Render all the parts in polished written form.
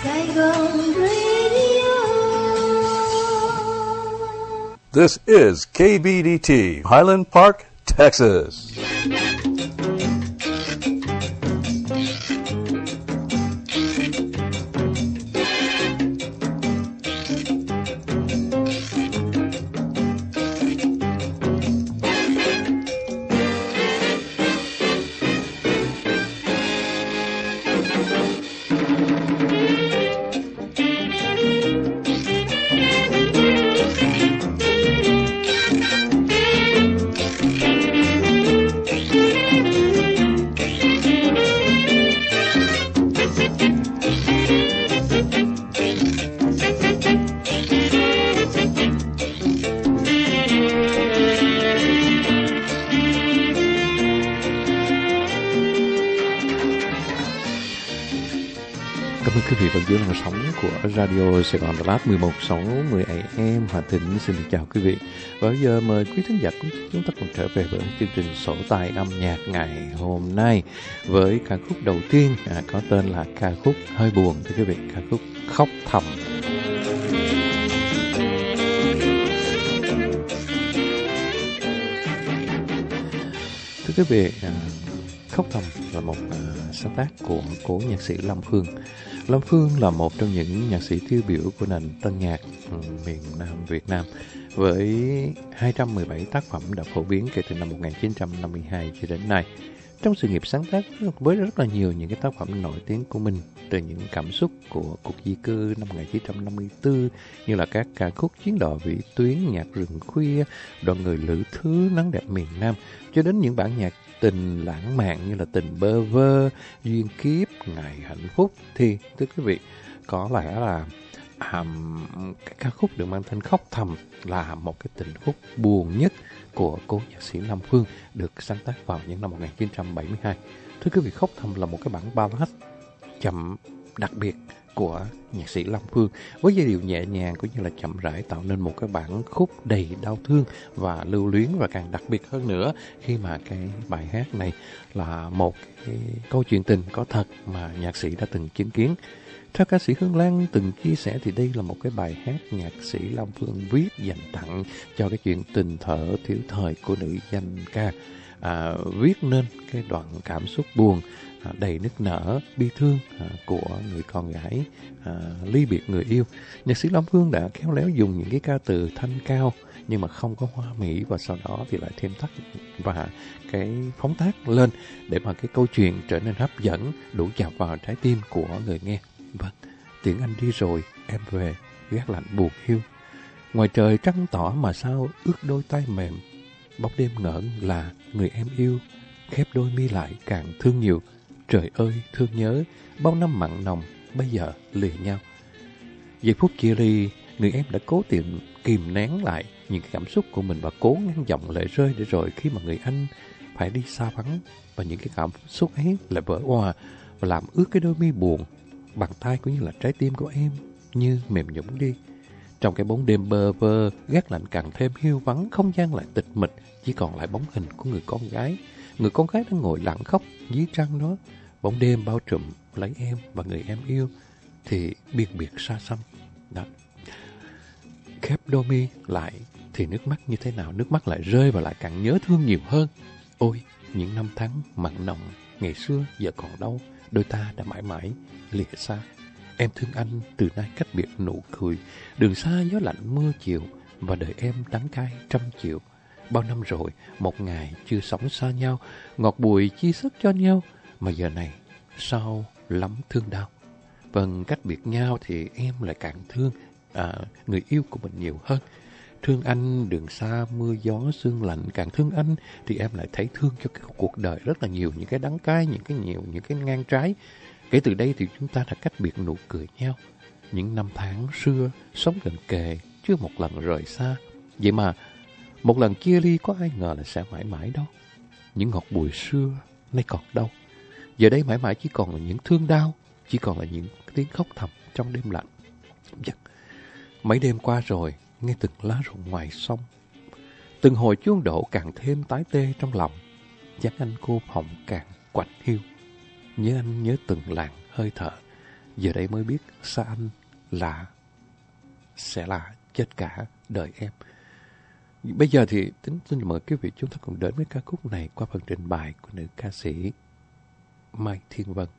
Saigon Radio. This is KBDT, Highland Park, Texas. Quý vị vẫn giữ làn sóng của Radio Sài Gòn Đà Lạt 1160 AM. Hòa Thịnh xin được chào quý vị. Và bây giờ mời quý thính giả chúng ta cùng trở về với chương trình Sổ Tay Âm Nhạc ngày hôm nay với ca khúc đầu tiên có tên là ca khúc Hơi Buồn, thưa quý vị, ca khúc Khóc Thầm. Thưa quý vị, Khóc Thầm là một sáng tác của cố nhạc sĩ Lâm Phương. Lâm Phương là một trong những nhạc sĩ tiêu biểu của nền tân nhạc miền Nam Việt Nam với 217 tác phẩm đã phổ biến kể từ năm 1952 cho đến nay. Trong sự nghiệp sáng tác với rất là nhiều những cái tác phẩm nổi tiếng của mình, từ những cảm xúc của cuộc di cư năm 1954 như là các ca khúc Chuyến đò vĩ tuyến, Nhạc rừng khuya, Đoàn người lữ thứ, Nắng đẹp miền Nam, cho đến những bản nhạc tình lãng mạn như là Tình bơ vơ, Duyên kiếp, Ngày hạnh phúc. Thì thưa quý vị, có lẽ là cái ca khúc được mang tên Khóc Thầm là một cái tình khúc buồn nhất của cố nhạc sĩ Lâm Phương, được sáng tác vào những năm 1972. Thưa quý vị, Khóc Thầm là một cái bản ballad chậm đặc biệt của nhạc sĩ Lâm Phương, với giai điệu nhẹ nhàng cũng như là chậm rãi, tạo nên một cái bản khúc đầy đau thương và lưu luyến. Và càng đặc biệt hơn nữa khi mà cái bài hát này là một cái câu chuyện tình có thật mà nhạc sĩ đã từng chứng kiến. Theo ca sĩ Hương Lan từng chia sẻ thì đây là một cái bài hát nhạc sĩ Lâm Phương viết dành tặng cho cái chuyện tình thở thiếu thời của nữ danh ca, viết nên cái đoạn cảm xúc buồn đầy nức nở, bi thương của người con gái ly biệt người yêu. Nhạc sĩ Lâm Phương đã khéo léo dùng những cái ca từ thanh cao nhưng mà không có hoa mỹ, và sau đó thì lại thêm tắc và cái phóng tác lên để mà cái câu chuyện trở nên hấp dẫn, đủ chạm vào trái tim của người nghe. Vâng, tiễn anh đi rồi, em về, gác lạnh buồn hiu. Ngoài trời trăng tỏ mà sao ướt đôi tay mềm. Bóng đêm ngỡ là người em yêu, khép đôi mi lại càng thương nhiều. Trời ơi, thương nhớ, bao năm mặn nồng, bây giờ lìa nhau. Giây phút chia ly, người em đã cố tìm kìm nén lại những cái cảm xúc của mình và cố ngăn giọng lệ rơi, để rồi khi mà người anh phải đi xa vắng và những cái cảm xúc ấy lại vỡ òa và làm ướt cái đôi mi buồn. Bàn tay cũng như là trái tim của em như mềm nhũn đi. Trong cái bóng đêm bơ vơ, gác lạnh càng thêm hiu vắng, không gian lại tịch mịch, chỉ còn lại bóng hình của người con gái. Người con gái đang ngồi lặng khóc dưới trăng đó. Bóng đêm bao trùm lấy em và người em yêu thì biệt biệt xa xăm. Đó. Khép đôi mi lại thì nước mắt như thế nào? Nước mắt lại rơi và lại càng nhớ thương nhiều hơn. Ôi, những năm tháng mặn nồng ngày xưa giờ còn đâu, đôi ta đã mãi mãi lìa xa. Em thương anh từ nay cách biệt nụ cười, đường xa gió lạnh mưa chiều, và đời em đắng cay trăm triệu. Bao năm rồi, một ngày chưa sống xa nhau, ngọt bùi chia sức cho nhau, mà giờ này sao lắm thương đau. Vâng, cách biệt nhau thì em lại càng thương người yêu của mình nhiều hơn. Thương anh đường xa mưa gió sương lạnh, càng thương anh thì em lại thấy thương cho cái cuộc đời rất là nhiều những cái đắng cay, những cái ngang trái. Kể từ đây thì chúng ta đã cách biệt nụ cười nhau. Những năm tháng xưa sống gần kề, chưa một lần rời xa. Vậy mà một lần chia ly có ai ngờ là sẽ mãi mãi đâu. Những ngọt bùi xưa nay còn đâu. Giờ đây mãi mãi chỉ còn là những thương đau, chỉ còn là những tiếng khóc thầm trong đêm lạnh. Mấy đêm qua rồi, nghe từng lá rụng ngoài sông, từng hồi chuông đổ càng thêm tái tê trong lòng. Dáng anh cô hồng càng quạnh hiu. Nhớ anh nhớ từng làn hơi thở, Giờ đây mới biết xa anh sẽ là chết cả đời em. Bây giờ thì xin mời quý vị chúng ta cùng đến với ca khúc này qua phần trình bày của nữ ca sĩ Mai Thiên Vân.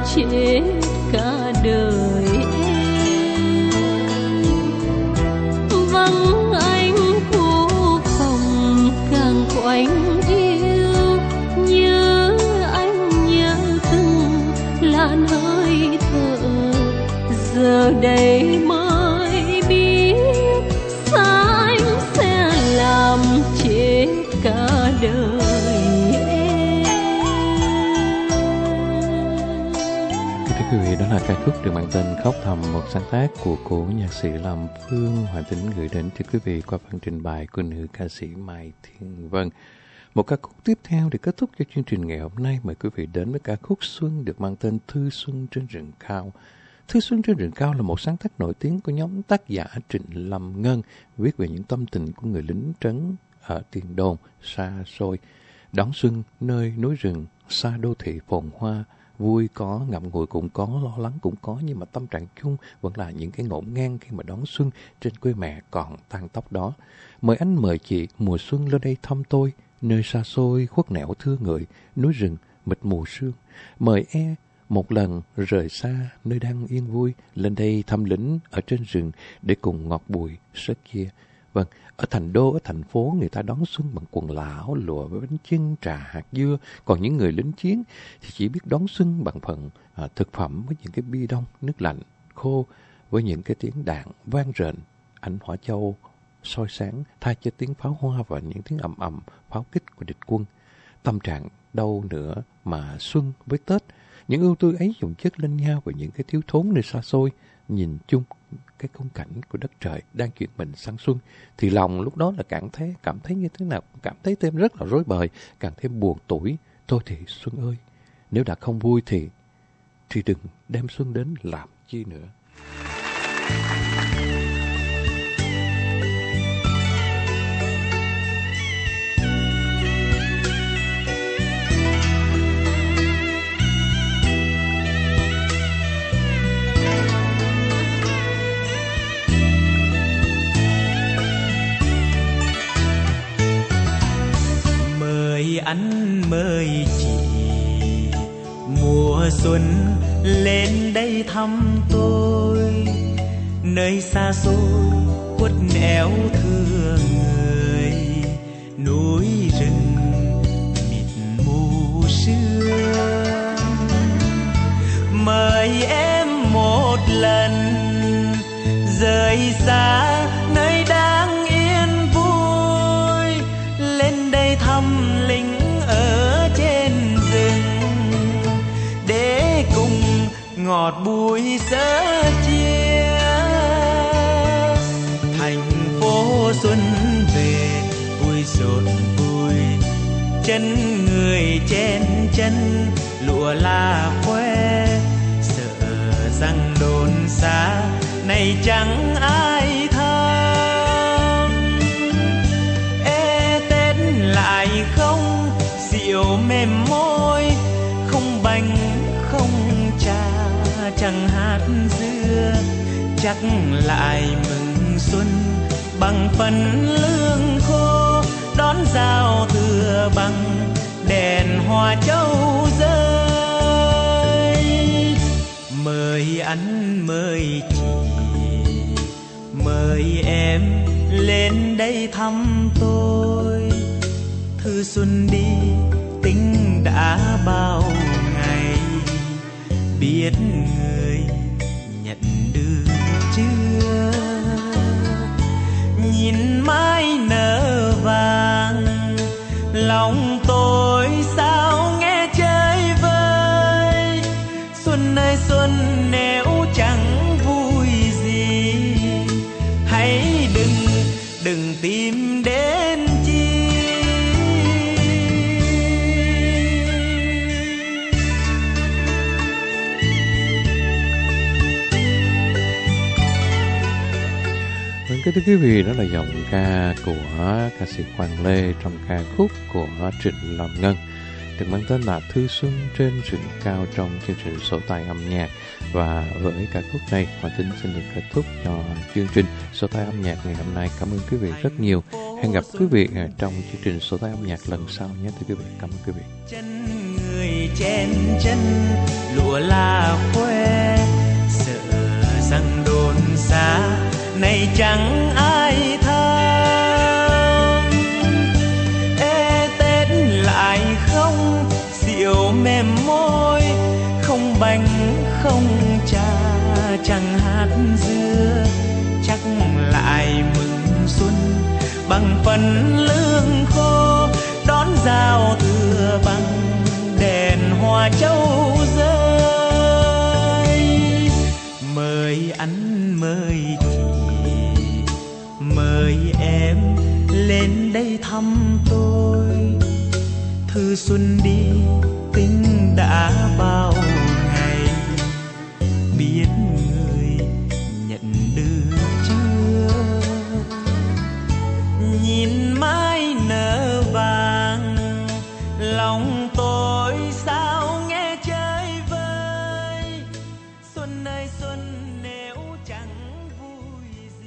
Chết cả đời giờ đây mới biết xa anh sẽ làm chết cả đời em. Thưa quý vị, đó là ca khúc được mang tên Khóc Thầm, một sáng tác của cố nhạc sĩ Lâm Phương. Hoàng Tính gửi đến cho quý vị qua phần trình bày của nữ ca sĩ Mai Thiên Vân. Một ca khúc tiếp theo để kết thúc cho chương trình ngày hôm nay, mời quý vị đến với ca khúc Xuân được mang tên Thư Xuân Trên Rừng Cao. Thư Xuân Trên Rừng Cao là một sáng tác nổi tiếng của nhóm tác giả Trịnh Lâm Ngân, viết về những tâm tình của người lính trấn ở Tiền Đồn xa xôi, đón xuân nơi núi rừng xa đô thị phồn hoa. Vui có, ngậm ngùi cũng có, lo lắng cũng có, nhưng mà tâm trạng chung vẫn là những cái ngổn ngang khi mà đón xuân trên quê mẹ còn tang tóc đó. Mời anh mời chị mùa xuân lên đây thăm tôi, nơi xa xôi khuất nẻo thưa người, núi rừng mịt mù sương. Mời một lần rời xa nơi đang yên vui, lên đây thăm lính ở trên rừng để cùng ngọt bùi sớt chia. Vâng, ở thành đô, ở thành phố, người ta đón xuân bằng quần lão, lụa với bánh chưng, trà hạt dưa. Còn những người lính chiến thì chỉ biết đón xuân bằng phần thực phẩm với những cái bi đông, nước lạnh, khô, với những cái tiếng đạn vang rền, ánh hỏa châu soi sáng thay cho tiếng pháo hoa và những tiếng ầm ầm pháo kích của địch quân. Tâm trạng đâu nữa mà xuân với Tết, những ưu tư ấy chồng chất lên nhau với những cái thiếu thốn nơi xa xôi. Nhìn chung cái khung cảnh của đất trời đang chuyển mình sang xuân thì lòng lúc đó là cảm thấy như thế nào, cảm thấy thêm rất là rối bời, càng thêm buồn tủi. Thôi thì xuân ơi, nếu đã không vui thì đừng đem xuân đến làm chi nữa. Anh mời chị mùa xuân lên đây thăm tôi, nơi xa xôi khuất nẻo thưa người, núi rừng mịt mù sương. Mời em một lần rời xa nơi đang yên vui, lên đây thăm lính ở trên rừng để cùng ngọt bùi sớ chia. Thành phố xuân về vui rộn vui, chân người chen chân lụa la khoe, sợ rằng đồn xa này chẳng ai thăm. Tết lại không rượu mềm môi, không bánh không trà, chẳng hạt dưa, chắc lại mừng xuân bằng phần lương khô, đón giao thừa bằng đèn hoa châu rơi. Mời anh mời chị, mời em lên đây thăm tôi, thư xuân đi tính đã bao ngày, biết người nhận được chưa. Nhìn mai nở vàng lòng tôi sao nghe chơi vơi. Xuân ơi xuân, nếu chẳng vui gì hãy đừng tìm đến chi. Kính thưa quý vị, đó là giọng ca của ca sĩ Hoàng Lê trong ca khúc của Trịnh Lâm Ngân được mang tên là Thư Xuân Trên Rừng Cao trong chương trình Sổ Tay Âm Nhạc. Và với ca khúc này, Hoàng Tính xin được kết thúc cho chương trình Sổ Tay Âm Nhạc ngày hôm nay. Cảm ơn quý vị rất nhiều. Hẹn gặp quý vị trong chương trình Sổ Tay Âm Nhạc lần sau nhé thưa quý vị. Cảm ơn quý vị. Chân người chen chân lụa la khoe, sợ rằng đồn xa này chẳng ai thăm. Tết lại không rượu mềm môi, không bánh không trà, chẳng hạt dưa, chắc lại mừng xuân bằng phần lương khô, đón giao thừa bằng đèn hoa châu rơi. Mời anh mời chị, mời em lên đây thăm tôi. Thư xuân đi tính đã bao ngày, biết